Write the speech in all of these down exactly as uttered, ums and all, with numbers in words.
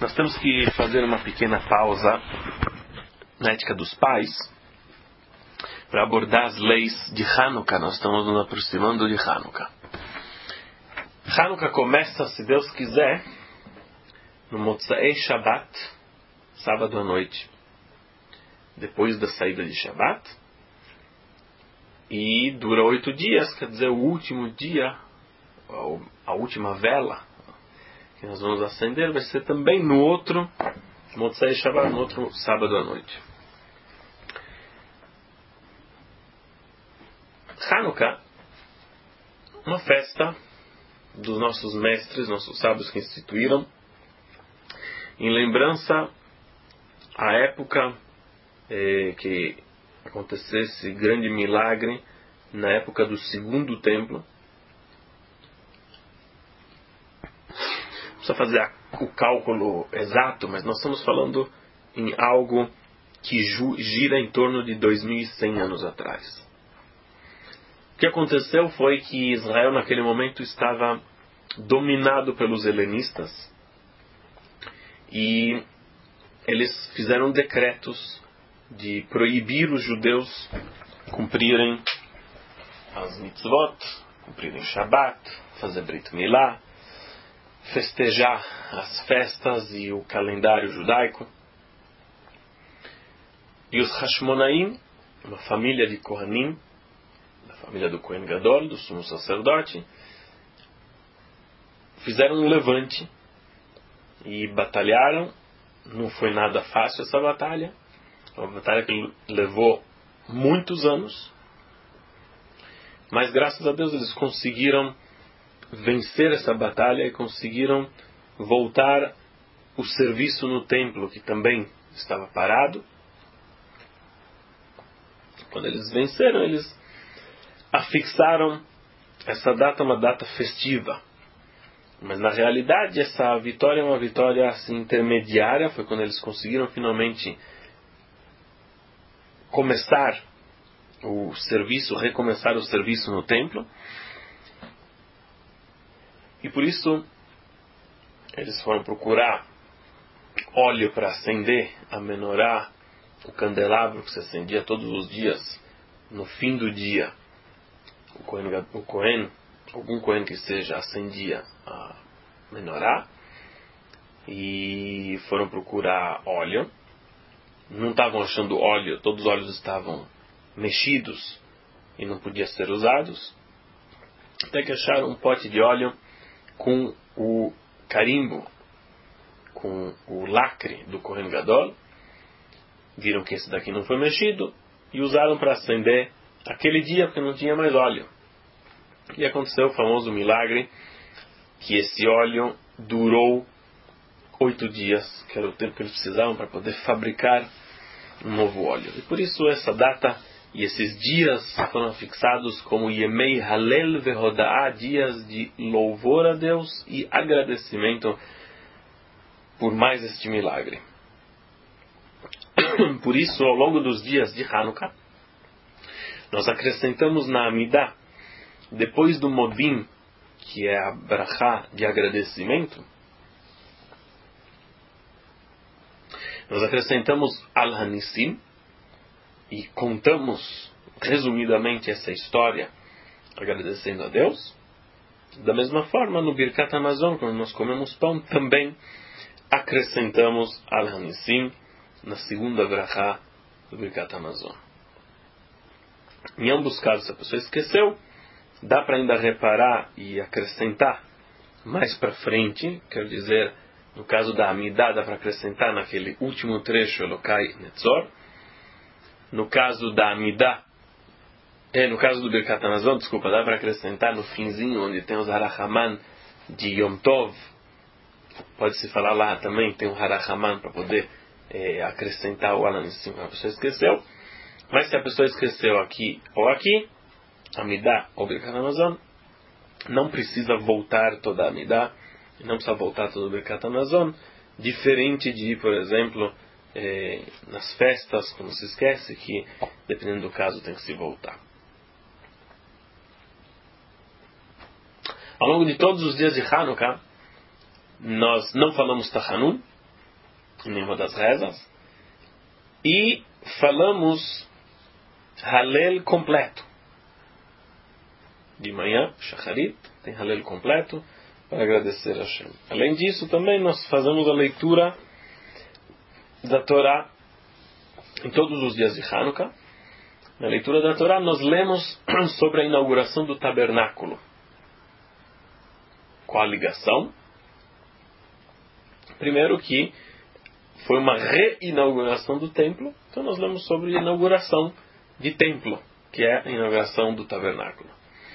Nós temos que fazer uma pequena pausa na ética dos pais para abordar as leis de Hanukkah. Nós estamos nos aproximando de Hanukkah. Hanukkah começa, se Deus quiser, no Motzei Shabbat, sábado à noite, depois da saída de Shabbat, e dura oito dias, quer dizer, o último dia, a última vela que nós vamos acender vai ser também no outro Motzei Shabbat, no outro sábado à noite. Hanukkah, uma festa dos nossos mestres, nossos sábios que instituíram, em lembrança à época eh, que acontecesse grande milagre, na época do segundo templo. Não precisa fazer a, o cálculo exato, mas nós estamos falando em algo que ju, gira em torno de dois mil e cem anos atrás. O que aconteceu foi que Israel naquele momento estava dominado pelos helenistas e eles fizeram decretos de proibir os judeus cumprirem as mitzvot, cumprirem Shabbat, fazer Brit Milá, festejar as festas e o calendário judaico. E os Hashmonaim, uma família de Kohanim, da família do Kohen Gadol, do sumo sacerdote, fizeram um levante e batalharam. Não foi nada fácil essa batalha. Uma batalha que levou muitos anos. Mas graças a Deus eles conseguiram vencer essa batalha e conseguiram voltar o serviço no templo, que também estava parado. Quando eles venceram, eles afixaram essa data, uma data festiva. Mas na realidade essa vitória é uma vitória assim, intermediária. Foi quando eles conseguiram finalmente começar o serviço, recomeçar o serviço no templo. E por isso eles foram procurar óleo para acender a menorá, o candelabro que se acendia todos os dias. No fim do dia, o Kohen, o Kohen algum Kohen que seja, acendia a menorá, e foram procurar óleo. Não estavam achando óleo, todos os óleos estavam mexidos e não podiam ser usados, até que acharam um pote de óleo com o carimbo, com o lacre do Kohen Gadol. Viram que esse daqui não foi mexido e usaram para acender aquele dia, porque não tinha mais óleo. E aconteceu o famoso milagre, que esse óleo durou oito dias, que era o tempo que eles precisavam para poder fabricar um novo óleo. E por isso essa data e esses dias foram fixados como Yemei Halel Vehoda'ah, dias de louvor a Deus e agradecimento por mais este milagre. Por isso, ao longo dos dias de Hanukkah, nós acrescentamos na Amidah, depois do Modim, que é a brachá de agradecimento, nós acrescentamos Al-Hanissim e contamos resumidamente essa história agradecendo a Deus. Da mesma forma, no Birkat Hamazon, quando nós comemos pão, também acrescentamos Al-Hanissim na segunda brachá do Birkat Hamazon. Em ambos casos, se a pessoa esqueceu, dá para ainda reparar e acrescentar mais para frente. Quer dizer, no caso da Amidah, dá para acrescentar naquele último trecho Elokai Netzor. No caso da Amidah, é, no caso do Birkat Hamazon, desculpa, dá para acrescentar no finzinho, onde tem os Harachaman de Yom Tov. Pode-se falar lá também, tem um Harachaman para poder é, acrescentar o Al-Hanissim que a pessoa esqueceu. Mas se a pessoa esqueceu aqui ou aqui, Amidah ou Birkat Hamazon, não precisa voltar toda a Amidah, não precisa voltar todo o Birkat Hamazon, diferente de, por exemplo, eh, nas festas, quando se esquece, que dependendo do caso tem que se voltar. Ao longo de todos os dias de Hanukkah, nós não falamos Tachanun, em nenhuma das rezas. E falamos Halel completo. De manhã, Shacharit, tem Halel completo, para agradecer a Hashem. Além disso, também nós fazemos a leitura da Torá em todos os dias de Hanukkah. Na leitura da Torá, nós lemos sobre a inauguração do tabernáculo. Qual a ligação? Primeiro que foi uma reinauguração do templo, então nós lemos sobre a inauguração de templo, que é a inauguração do tabernáculo.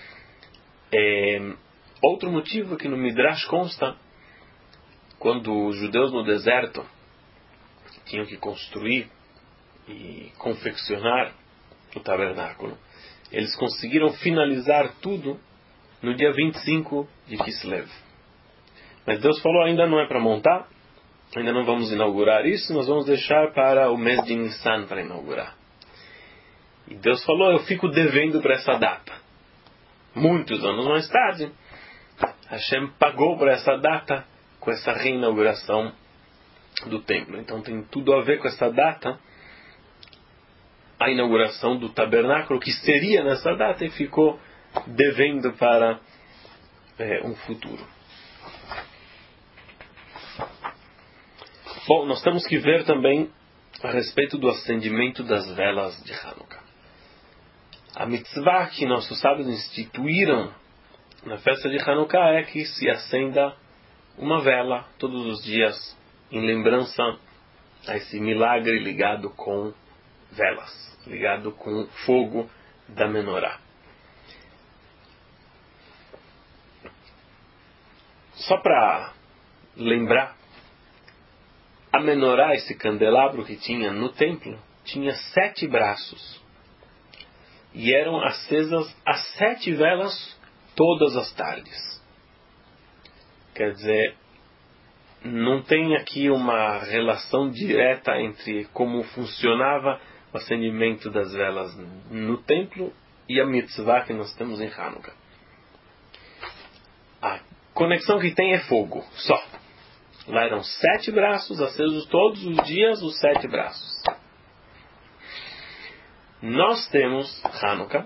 É, outro motivo que no Midrash consta, quando os judeus no deserto tinham que construir e confeccionar o tabernáculo, eles conseguiram finalizar tudo no dia vinte e cinco de Kislev. Mas Deus falou, ainda não é para montar, ainda não vamos inaugurar isso, nós vamos deixar para o mês de Nissan para inaugurar. E Deus falou, eu fico devendo para essa data. Muitos anos mais tarde, Hashem pagou para essa data com essa reinauguração do templo. Então tem tudo a ver com essa data, a inauguração do tabernáculo, que seria nessa data, e ficou devendo para é, um futuro. Bom, nós temos que ver também a respeito do acendimento das velas de Hanukkah. A mitzvah que nossos sábios instituíram na festa de Hanukkah é que se acenda uma vela todos os dias em lembrança a esse milagre ligado com velas, ligado com o fogo da menorá. Só para lembrar, a menorá, esse candelabro que tinha no templo, tinha sete braços. E eram acesas as sete velas todas as tardes. Quer dizer, não tem aqui uma relação direta entre como funcionava o acendimento das velas no templo e a mitzvah que nós temos em Hanukkah. A conexão que tem é fogo, só. Lá eram sete braços acesos todos os dias, os sete braços. Nós temos Hanukkah,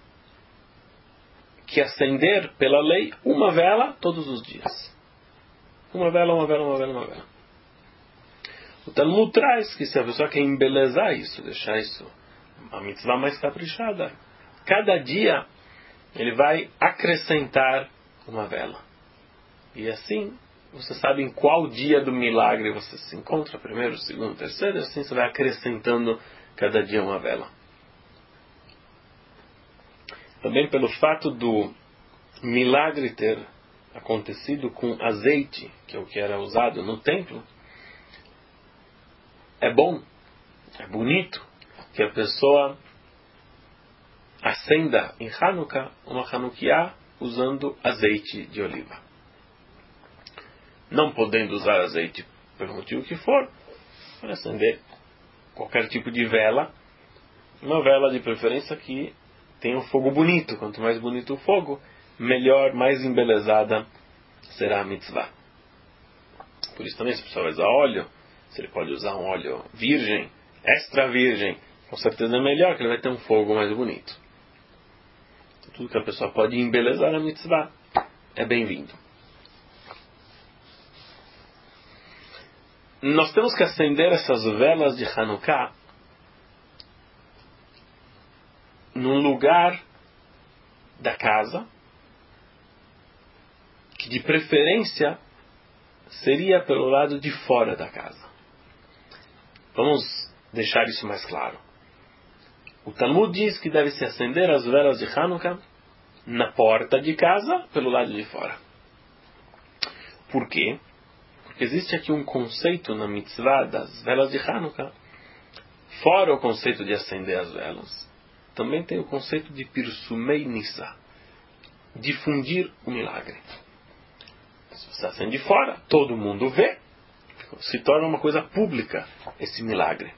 que acender pela lei uma vela todos os dias. Uma vela, uma vela, uma vela, uma vela. O Talmud traz que se a pessoa quer embelezar isso, deixar isso, a mitzvah mais caprichada, cada dia ele vai acrescentar uma vela. E assim, você sabe em qual dia do milagre você se encontra, primeiro, segundo, terceiro, e assim você vai acrescentando cada dia uma vela. Também pelo fato do milagre ter acontecido com azeite, que é o que era usado no templo, é bom, é bonito que a pessoa acenda em Hanukkah uma Hanukkah usando azeite de oliva. Não podendo usar azeite pelo motivo que for, vai acender qualquer tipo de vela, uma vela de preferência que tenha um fogo bonito. Quanto mais bonito o fogo, melhor, mais embelezada será a mitzvah. Por isso também, se a pessoa vai usar óleo, se ele pode usar um óleo virgem, extra virgem, com certeza é melhor, que ele vai ter um fogo mais bonito. Tudo que a pessoa pode embelezar a mitzvah é bem-vindo. Nós temos que acender essas velas de Hanukkah num lugar da casa que de preferência seria pelo lado de fora da casa. Vamos deixar isso mais claro. O Talmud diz que deve-se acender as velas de Hanukkah na porta de casa pelo lado de fora. Por quê? Porque existe aqui um conceito na mitzvah das velas de Hanukkah, fora o conceito de acender as velas, também tem o conceito de Pirsumei Nissa, difundir o milagre. Se você acende fora, todo mundo vê, se torna uma coisa pública esse milagre.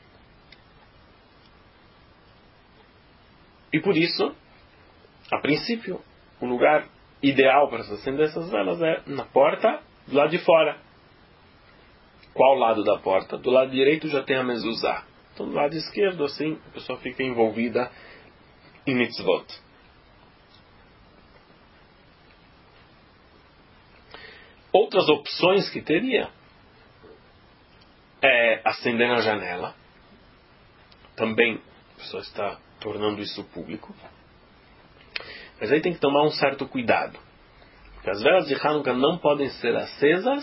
E por isso, a princípio, o lugar ideal para se acender essas velas é na porta do lado de fora. qual lado da porta? Do lado direito já tem a mezuzá. Então do lado esquerdo, assim, a pessoa fica envolvida em mitzvot. Outras opções que teria é acender na janela. Também a pessoa está tornando isso público. Mas aí tem que tomar um certo cuidado. Porque as velas de Hanukkah não podem ser acesas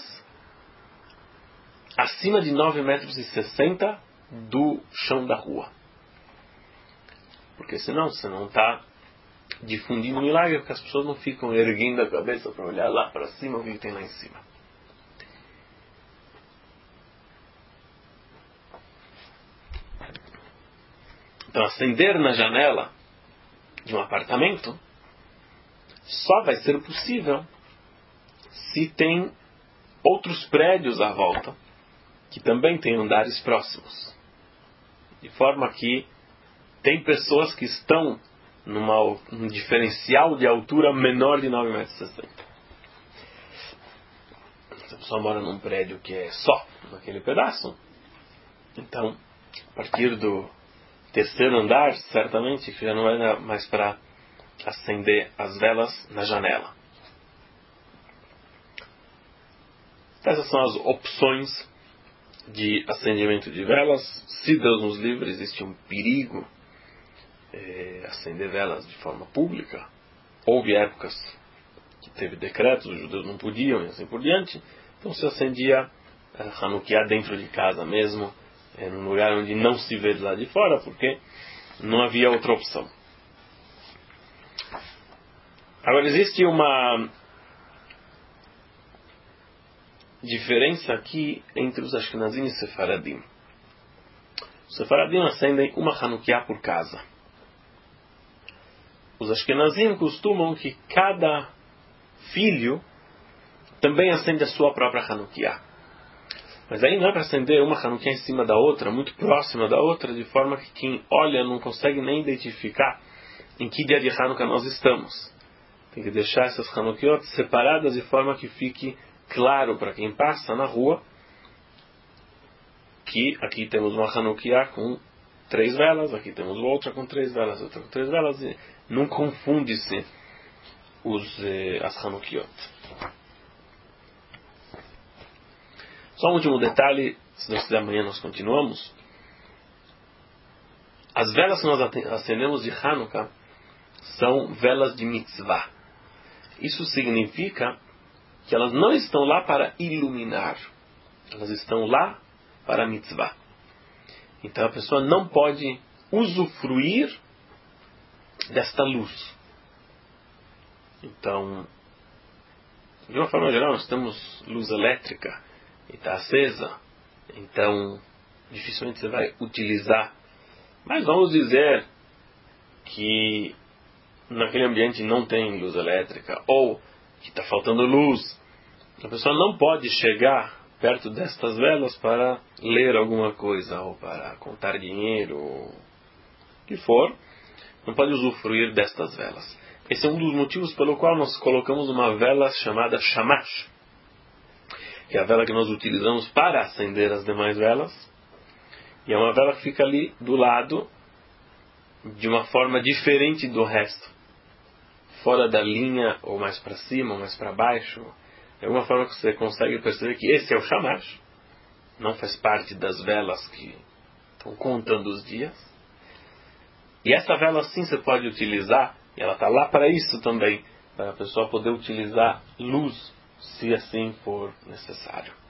acima de nove metros e sessenta do chão da rua. Porque senão você não está difundindo o milagre, porque as pessoas não ficam erguendo a cabeça para olhar lá para cima o que tem lá em cima. Então acender na janela de um apartamento só vai ser possível se tem outros prédios à volta que também têm andares próximos. De forma que tem pessoas que estão numa, num diferencial de altura menor de nove metros e sessenta. Se a pessoa mora num prédio que é só naquele pedaço, então, a partir do terceiro andar, certamente já não é mais para acender as velas na janela. Essas são as opções de acendimento de velas. Se Deus nos livre, existe um perigo é, acender velas de forma pública. Houve épocas que teve decretos, os judeus não podiam e assim por diante. Então se acendia é, Hanukkah dentro de casa mesmo, é, num lugar onde não se vê de lá de fora, porque não havia outra opção. Agora existe uma diferença aqui entre os Ashkenazim e Sefaradim. Os Sefaradim acendem uma Hanukkah por casa. Os Ashkenazim costumam que cada filho também acende a sua própria Hanukkah. Mas aí não é para acender uma Hanukkah em cima da outra, muito próxima da outra, de forma que quem olha não consegue nem identificar em que dia de Hanukkah nós estamos. Tem que deixar essas Hanukkot separadas de forma que fique claro para quem passa na rua que aqui temos uma Hanukkah com três velas, aqui temos outra com três velas, outra com três velas, e não confunde-se os, eh, as Hanukkot. Só um último detalhe, se Deus quiser amanhã nós continuamos. As velas que nós acendemos de Hanukkah são velas de mitzvah. Isso significa que elas não estão lá para iluminar, elas estão lá para mitzvah. Então a pessoa não pode usufruir desta luz. Então, de uma forma geral, nós temos luz elétrica e está acesa, então dificilmente você vai utilizar. Mas vamos dizer que naquele ambiente não tem luz elétrica, ou que está faltando luz, a pessoa não pode chegar perto destas velas para ler alguma coisa, ou para contar dinheiro, ou o que for, não pode usufruir destas velas. Esse é um dos motivos pelo qual nós colocamos uma vela chamada shamash, que é a vela que nós utilizamos para acender as demais velas, e é uma vela que fica ali do lado, de uma forma diferente do resto, fora da linha, ou mais para cima, ou mais para baixo. É uma forma que você consegue perceber que esse é o shamash, não faz parte das velas que estão contando os dias. E essa vela sim você pode utilizar, e ela está lá para isso também, para a pessoa poder utilizar luz, se assim for necessário.